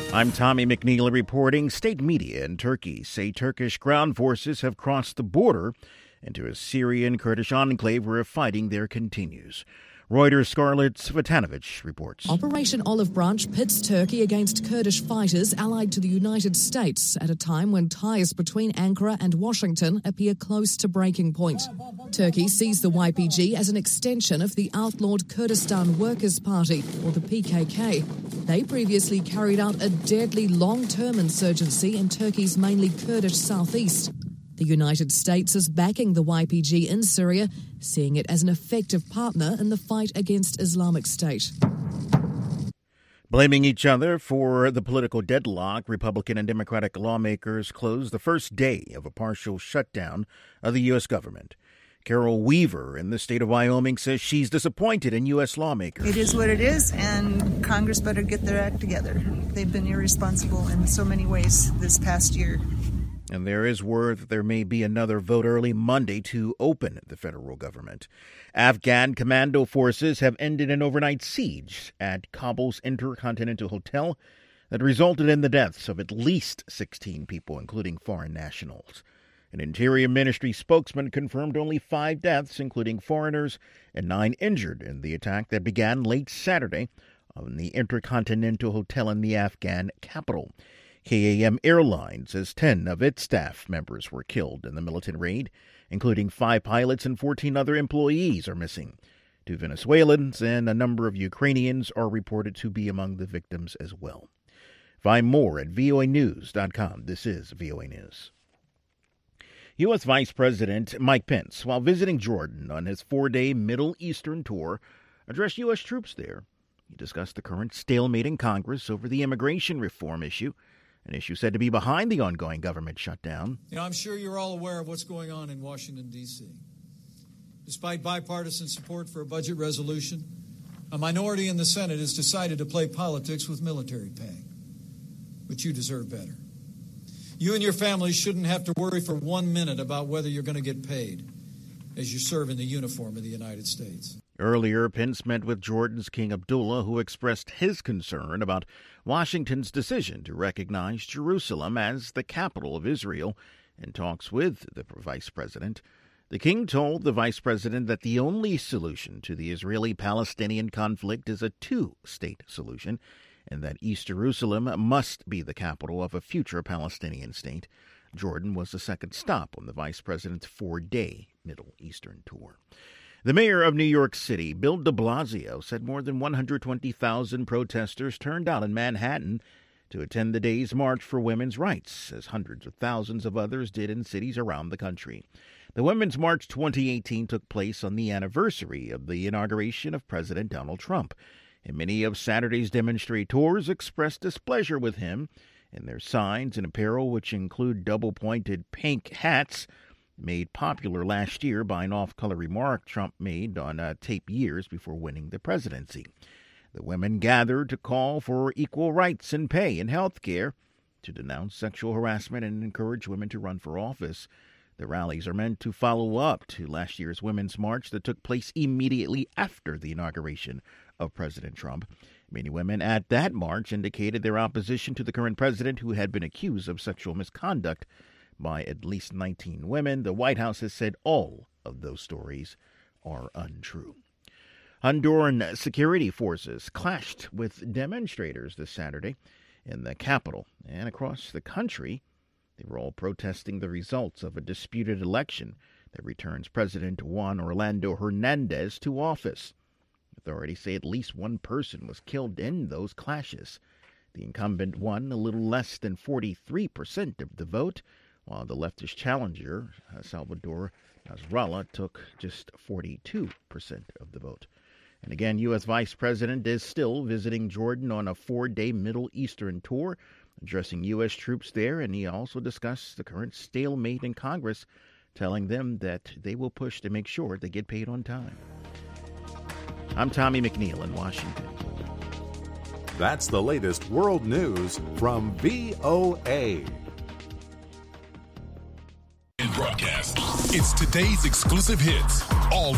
I'm Tommy McNeil reporting. State media in Turkey say Turkish ground forces have crossed the border into a Syrian Kurdish enclave where fighting there continues. Reuters' Scarlett Svetanovich reports. Operation Olive Branch pits Turkey against Kurdish fighters allied to the United States at a time when ties between Ankara and Washington appear close to breaking point. Turkey sees the YPG as an extension of the outlawed Kurdistan Workers' Party, or the PKK. They previously carried out a deadly long-term insurgency in Turkey's mainly Kurdish southeast. The United States is backing the YPG in Syria, seeing it as an effective partner in the fight against Islamic State. Blaming each other for the political deadlock, Republican and Democratic lawmakers closed the first day of a partial shutdown of the U.S. government. Carol Weaver in the state of Wyoming says she's disappointed in U.S. lawmakers. It is what it is, and Congress better get their act together. They've been irresponsible in so many ways this past year. And there is word that there may be another vote early Monday to open the federal government. Afghan commando forces have ended an overnight siege at Kabul's Intercontinental Hotel that resulted in the deaths of at least 16 people, including foreign nationals. An Interior Ministry spokesman confirmed only 5 deaths, including foreigners, and 9 injured in the attack that began late Saturday on the Intercontinental Hotel in the Afghan capital. KAM Airlines says 10 of its staff members were killed in the militant raid, including 5 pilots and 14 other employees are missing. 2 Venezuelans and a number of Ukrainians are reported to be among the victims as well. Find more at voanews.com. This is VOA News. U.S. Vice President Mike Pence, while visiting Jordan on his 4-day Middle Eastern tour, addressed U.S. troops there. He discussed the current stalemate in Congress over the immigration reform issue, an issue said to be behind the ongoing government shutdown. I'm sure you're all aware of what's going on in Washington, D.C. Despite bipartisan support for a budget resolution, a minority in the Senate has decided to play politics with military pay. But you deserve better. You and your families shouldn't have to worry for 1 minute about whether you're going to get paid as you serve in the uniform of the United States. Earlier, Pence met with Jordan's King Abdullah, who expressed his concern about Washington's decision to recognize Jerusalem as the capital of Israel in talks with the vice president. The king told the vice president that the only solution to the Israeli-Palestinian conflict is a 2-state solution, and that East Jerusalem must be the capital of a future Palestinian state. Jordan was the second stop on the vice president's 4-day Middle Eastern tour. The mayor of New York City, Bill de Blasio, said more than 120,000 protesters turned out in Manhattan to attend the day's March for Women's Rights, as hundreds of thousands of others did in cities around the country. The Women's March 2018 took place on the anniversary of the inauguration of President Donald Trump, and many of Saturday's demonstrators expressed displeasure with him, and their signs and apparel, which include double-pointed pink hats, made popular last year by an off-color remark Trump made on tape years before winning the presidency. The women gathered to call for equal rights in pay and health care, to denounce sexual harassment and encourage women to run for office. The rallies are meant to follow up to last year's Women's March that took place immediately after the inauguration of President Trump. Many women at that march indicated their opposition to the current president, who had been accused of sexual misconduct by at least 19 women. The White House has said all of those stories are untrue. Honduran security forces clashed with demonstrators this Saturday in the capital and across the country. They were all protesting the results of a disputed election that returns President Juan Orlando Hernandez to office. Authorities say at least one person was killed in those clashes. The incumbent won a little less than 43% of the vote, while the leftist challenger, Salvador Nasrallah, took just 42% of the vote. And again, U.S. Vice President is still visiting Jordan on a 4-day Middle Eastern tour, addressing U.S. troops there, and he also discussed the current stalemate in Congress, telling them that they will push to make sure they get paid on time. I'm Tommy McNeil in Washington. That's the latest world news from VOA. Broadcast. It's today's exclusive hits, all